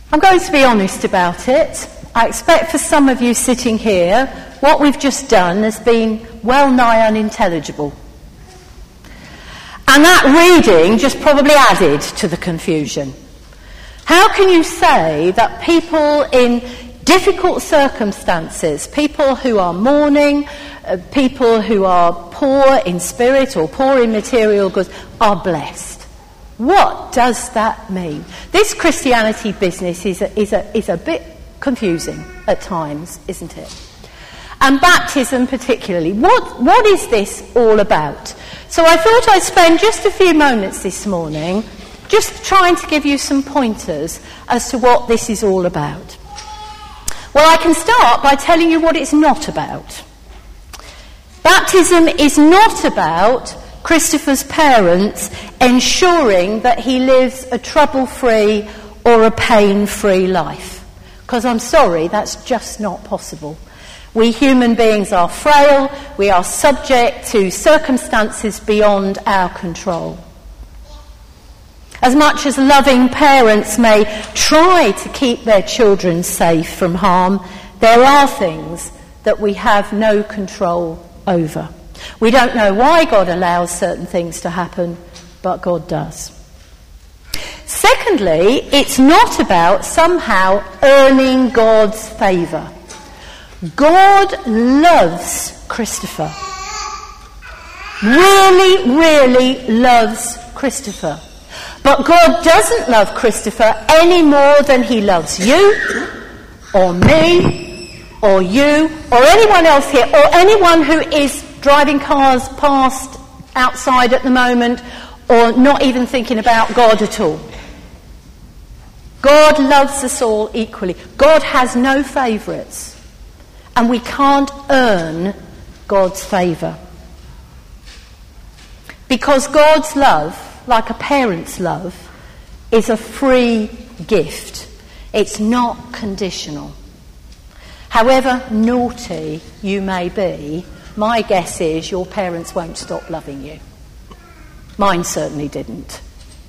I'm going to be honest about it. I expect for some of you sitting here, what we've just done has been well nigh unintelligible. And that reading just probably added to the confusion. How can you say that people in difficult circumstances, people who are mourning, people who are poor in spirit or poor in material goods, are blessed? What does that mean? This Christianity business is a bit confusing at times, isn't it? And baptism particularly. What is this all about? So I thought I'd spend just a few moments this morning just trying to give you some pointers as to what this is all about. Well, I can start by telling you what it's not about. Baptism is not about Christopher's parents ensuring that he lives a trouble-free or a pain-free life. Because I'm sorry, that's just not possible. We human beings are frail, we are subject to circumstances beyond our control. As much as loving parents may try to keep their children safe from harm, there are things that we have no control over. We don't know why God allows certain things to happen, but God does. Secondly, it's not about somehow earning God's favour. God loves Christopher. Really, really loves Christopher. But God doesn't love Christopher any more than he loves you, or me, or you, or anyone else here, or anyone who is driving cars past outside at the moment, or not even thinking about God at all. God loves us all equally. God has no favourites. And we can't earn God's favour. Because God's love, like a parent's love, is a free gift. It's not conditional. However naughty you may be, my guess is your parents won't stop loving you. Mine certainly didn't.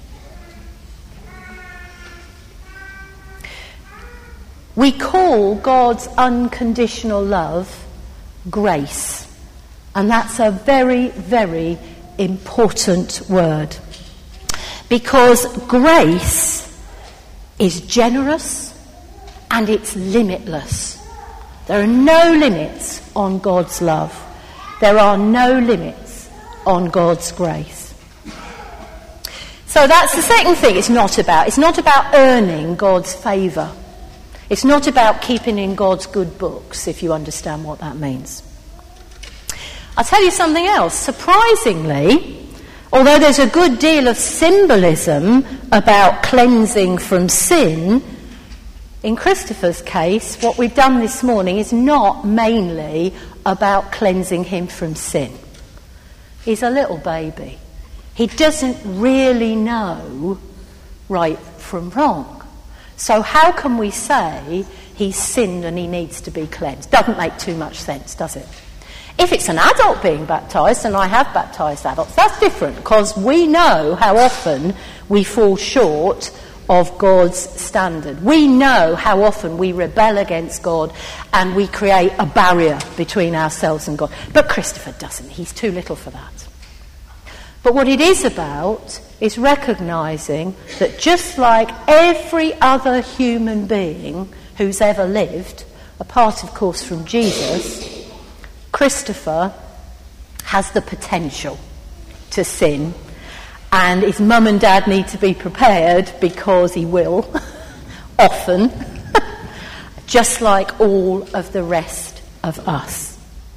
We call God's unconditional love grace. And that's a very, very important word. Because grace is generous and it's limitless. There are no limits on God's love. There are no limits on God's grace. So that's the second thing it's not about. It's not about earning God's favour. It's not about keeping in God's good books, if you understand what that means. I'll tell you something else. Surprisingly, although there's a good deal of symbolism about cleansing from sin, in Christopher's case, what we've done this morning is not mainly about cleansing him from sin. He's a little baby. He doesn't really know right from wrong. So how can we say he's sinned and he needs to be cleansed? Doesn't make too much sense, does it? If it's an adult being baptised, and I have baptised adults, that's different, because we know how often we fall short of God's standard. We know how often we rebel against God and we create a barrier between ourselves and God. But Christopher doesn't. He's too little for that. But what it is about is recognising that just like every other human being who's ever lived, apart of course from Jesus, Christopher has the potential to sin, and his mum and dad need to be prepared because he will, often, just like all of the rest of us.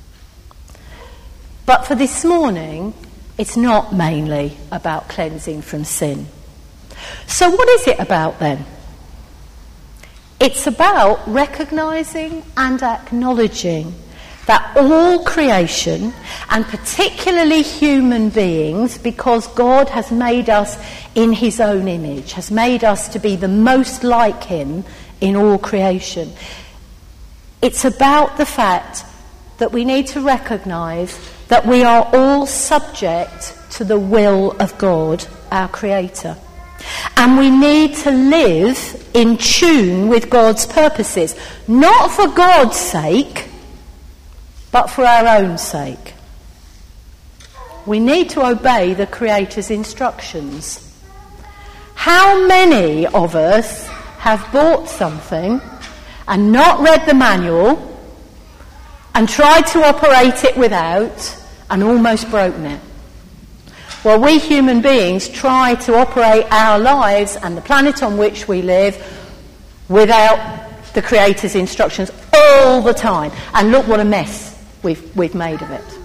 But for this morning, it's not mainly about cleansing from sin. So what is it about then? It's about recognising and acknowledging that all creation, and particularly human beings, because God has made us in his own image, has made us to be the most like him in all creation. It's about the fact that we need to recognise that we are all subject to the will of God, our Creator. And we need to live in tune with God's purposes, not for God's sake, but for our own sake. We need to obey the Creator's instructions. How many of us have bought something and not read the manual and tried to operate it without and almost broken it? Well, we human beings try to operate our lives and the planet on which we live without the Creator's instructions all the time. And look what a mess we've made of it.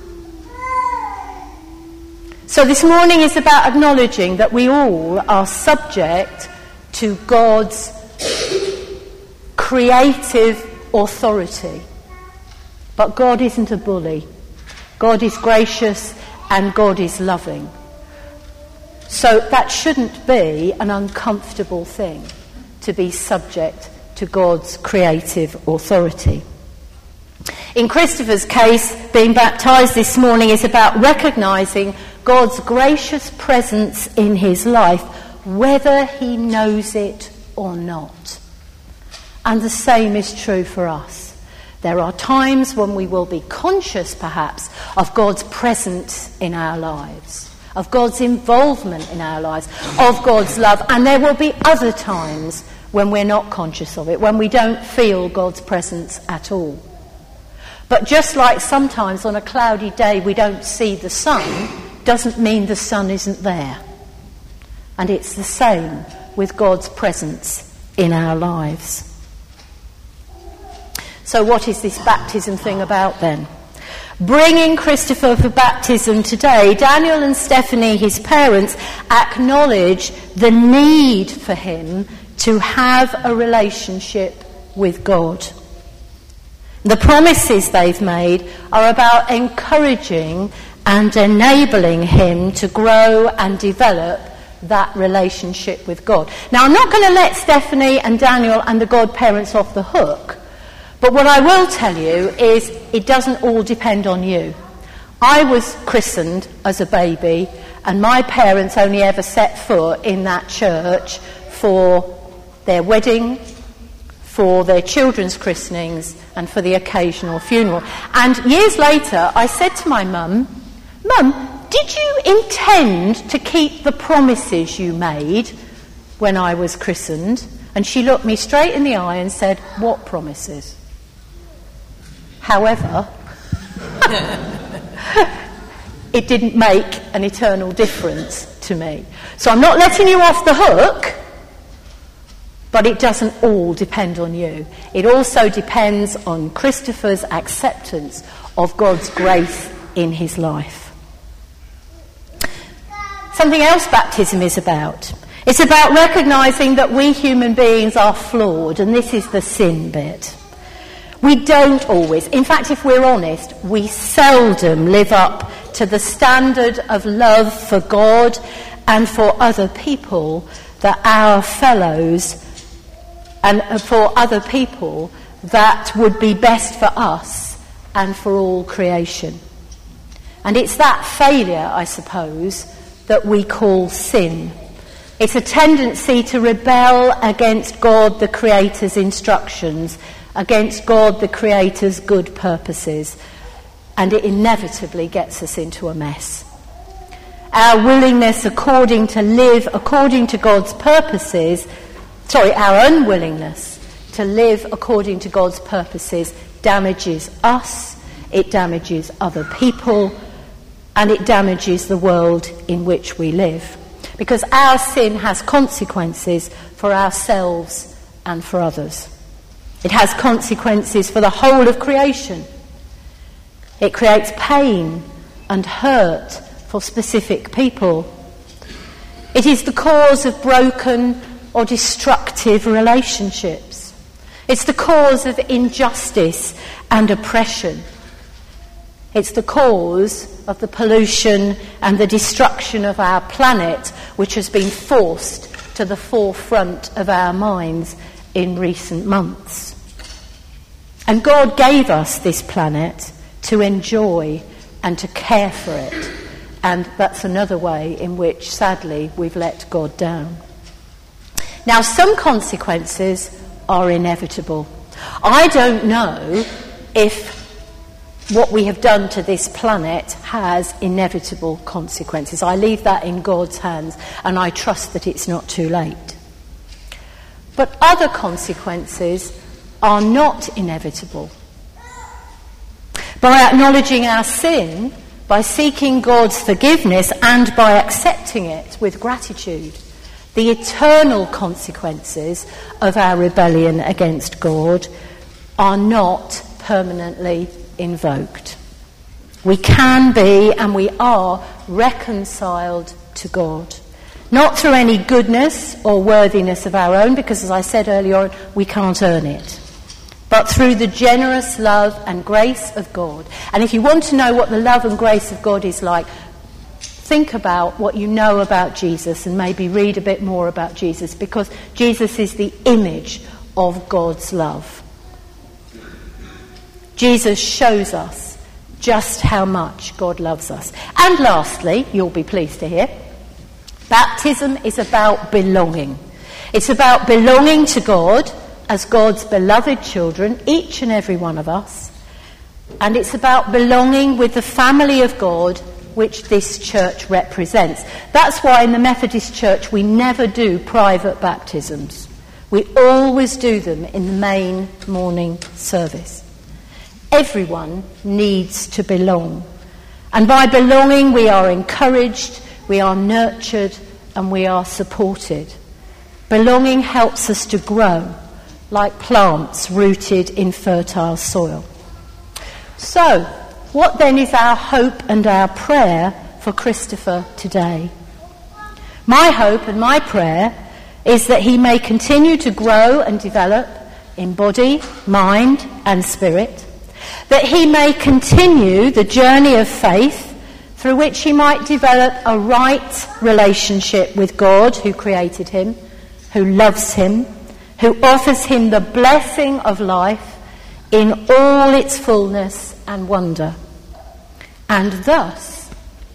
So this morning is about acknowledging that we all are subject to God's creative authority. But God isn't a bully. God is gracious and God is loving. So that shouldn't be an uncomfortable thing, to be subject to God's creative authority. In Christopher's case, being baptised this morning is about recognising God's gracious presence in his life, whether he knows it or not. And the same is true for us. There are times when we will be conscious, perhaps, of God's presence in our lives, of God's involvement in our lives, of God's love. And there will be other times when we're not conscious of it, when we don't feel God's presence at all. But just like sometimes on a cloudy day we don't see the sun, doesn't mean the sun isn't there. And it's the same with God's presence in our lives. So what is this baptism thing about then? Bringing Christopher for baptism today, Daniel and Stephanie, his parents, acknowledge the need for him to have a relationship with God. The promises they've made are about encouraging and enabling him to grow and develop that relationship with God. Now, I'm not going to let Stephanie and Daniel and the godparents off the hook, but what I will tell you is it doesn't all depend on you. I was christened as a baby, and my parents only ever set foot in that church for their wedding, for their children's christenings, and for the occasional funeral. And years later, I said to my mum, "Mum, did you intend to keep the promises you made when I was christened?" And she looked me straight in the eye and said, "What promises?" However, it didn't make an eternal difference to me. So I'm not letting you off the hook, but it doesn't all depend on you. It also depends on Christopher's acceptance of God's grace in his life. Something else baptism is about. It's about recognising that we human beings are flawed, and this is the sin bit. We don't always, in fact, if we're honest, we seldom live up to the standard of love for God and for other people that our fellows and for other people that would be best for us and for all creation. And it's that failure, I suppose, that we call sin. It's a tendency to rebel against God, the Creator's instructions, against God, the Creator's good purposes, and it inevitably gets us into a mess. Our willingness to live according to God's purposes, our unwillingness to live according to God's purposes damages us, it damages other people, and it damages the world in which we live. Because our sin has consequences for ourselves and for others. It has consequences for the whole of creation. It creates pain and hurt for specific people. It is the cause of broken or destructive relationships. It's the cause of injustice and oppression. It's the cause of the pollution and the destruction of our planet, which has been forced to the forefront of our minds in recent months. And God gave us this planet to enjoy and to care for it. And that's another way in which, sadly, we've let God down. Now, some consequences are inevitable. I don't know if what we have done to this planet has inevitable consequences. I leave that in God's hands, and I trust that it's not too late. But other consequences are not inevitable. By acknowledging our sin, by seeking God's forgiveness, and by accepting it with gratitude, the eternal consequences of our rebellion against God are not permanently invoked. We can be and we are reconciled to God. Not through any goodness or worthiness of our own, because as I said earlier on, we can't earn it. But through the generous love and grace of God. And if you want to know what the love and grace of God is like, think about what you know about Jesus and maybe read a bit more about Jesus, because Jesus is the image of God's love. Jesus shows us just how much God loves us. And lastly, you'll be pleased to hear, baptism is about belonging. It's about belonging to God as God's beloved children, each and every one of us. And it's about belonging with the family of God, which this church represents. That's why in the Methodist Church we never do private baptisms. We always do them in the main morning service. Everyone needs to belong. And by belonging, we are encouraged, we are nurtured, and we are supported. Belonging helps us to grow like plants rooted in fertile soil. So, what then is our hope and our prayer for Christopher today? My hope and my prayer is that he may continue to grow and develop in body, mind, and spirit. That he may continue the journey of faith through which he might develop a right relationship with God who created him, who loves him, who offers him the blessing of life in all its fullness and wonder. And thus,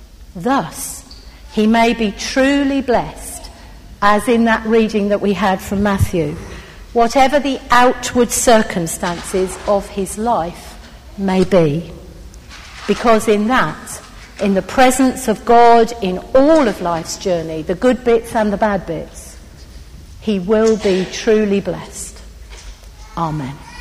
he may be truly blessed, as in that reading that we had from Matthew, whatever the outward circumstances of his life may be. Because in that, in the presence of God in all of life's journey, the good bits and the bad bits, he will be truly blessed. Amen.